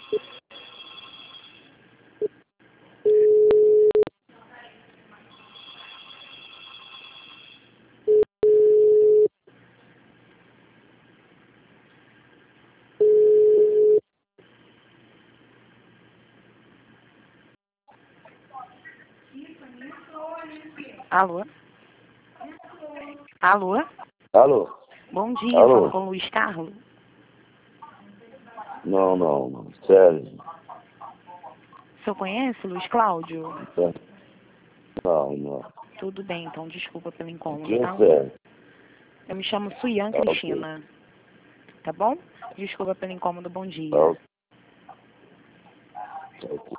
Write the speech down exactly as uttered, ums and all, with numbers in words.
Alô? Alô? Alô? Bom dia, Alô? falo com o Luiz Carlos. Não, não, não. Sério. O senhor conhece o Luiz Cláudio? Não, não. Tudo bem, então desculpa pelo incômodo, Quem tá? é? Eu me chamo Suyan Ah, ok. Cristina. Tá bom? Desculpa pelo incômodo, bom dia. Ah, ok.